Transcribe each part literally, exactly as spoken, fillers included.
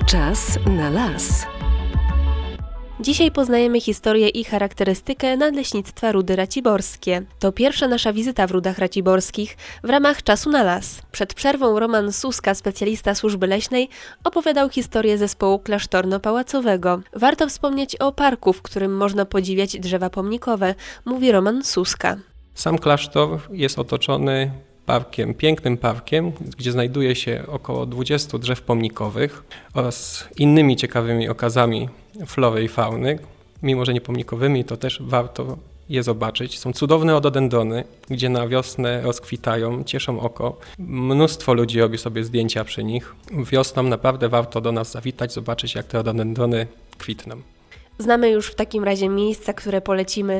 Czas na las. Dzisiaj poznajemy historię i charakterystykę Nadleśnictwa Rudy Raciborskie. To pierwsza nasza wizyta w Rudach Raciborskich w ramach Czasu na las. Przed przerwą Roman Suska, specjalista służby leśnej, opowiadał historię zespołu klasztorno-pałacowego. Warto wspomnieć o parku, w którym można podziwiać drzewa pomnikowe, mówi Roman Suska. Sam klasztor jest otoczony parkiem, pięknym parkiem, gdzie znajduje się około dwudziestu drzew pomnikowych oraz innymi ciekawymi okazami flory i fauny. Mimo że nie pomnikowymi, to też warto je zobaczyć. Są cudowne ododendrony, gdzie na wiosnę rozkwitają, cieszą oko. Mnóstwo ludzi robi sobie zdjęcia przy nich. Wiosną naprawdę warto do nas zawitać, zobaczyć, jak te ododendrony kwitną. Znamy już w takim razie miejsca, które polecimy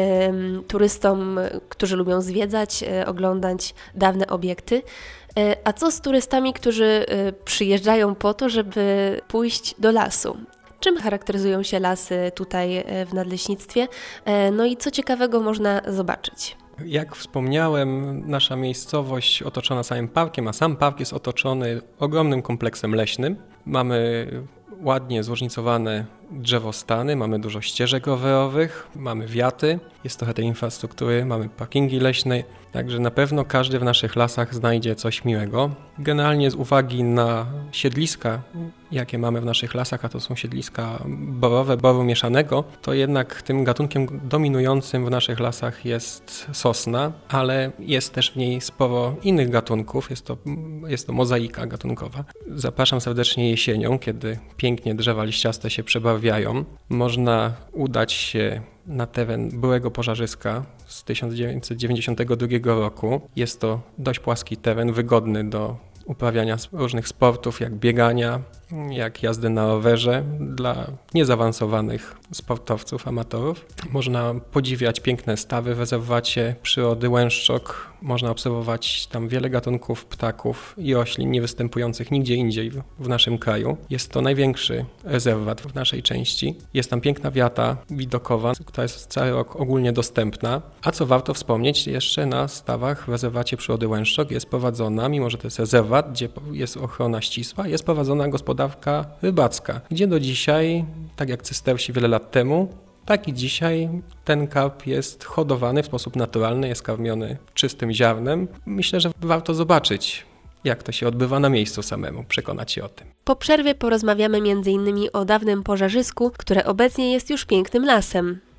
y, turystom, którzy lubią zwiedzać, y, oglądać dawne obiekty. Y, a co z turystami, którzy y, przyjeżdżają po to, żeby pójść do lasu? Czym charakteryzują się lasy tutaj y, w Nadleśnictwie? Y, no i co ciekawego można zobaczyć? Jak wspomniałem, nasza miejscowość otoczona samym parkiem, a sam park jest otoczony ogromnym kompleksem leśnym. Mamy ładnie zróżnicowane drzewostany, mamy dużo ścieżek rowerowych, mamy wiaty, jest trochę tej infrastruktury, mamy parkingi leśne, także na pewno każdy w naszych lasach znajdzie coś miłego. Generalnie z uwagi na siedliska, jakie mamy w naszych lasach, a to są siedliska borowe, boru mieszanego, to jednak tym gatunkiem dominującym w naszych lasach jest sosna, ale jest też w niej sporo innych gatunków, jest to, jest to mozaika gatunkowa. Zapraszam serdecznie jesienią, kiedy pięknie drzewa liściaste się przebarwiają. Można udać się na teren byłego pożarzyska z tysiąc dziewięćset dziewięćdziesiątego drugiego roku. Jest to dość płaski teren, wygodny do uprawiania różnych sportów, jak biegania, jak jazdy na rowerze dla niezaawansowanych sportowców, amatorów. Można podziwiać piękne stawy w rezerwacie przyrody Łęszczok. Można obserwować tam wiele gatunków ptaków i roślin niewystępujących nigdzie indziej w naszym kraju. Jest to największy rezerwat w naszej części. Jest tam piękna wiata widokowa, która jest cały rok ogólnie dostępna. A co warto wspomnieć, jeszcze na stawach w rezerwacie przyrody Łęszczok jest prowadzona, mimo że to jest rezerwat, gdzie jest ochrona ścisła, jest prowadzona gospodarka rybacka, gdzie do dzisiaj, tak jak cystersi wiele lat temu, tak i dzisiaj ten karp jest hodowany w sposób naturalny, jest karmiony czystym ziarnem. Myślę, że warto zobaczyć, jak to się odbywa na miejscu samemu, przekonać się o tym. Po przerwie porozmawiamy między innymi o dawnym pożarzysku, które obecnie jest już pięknym lasem.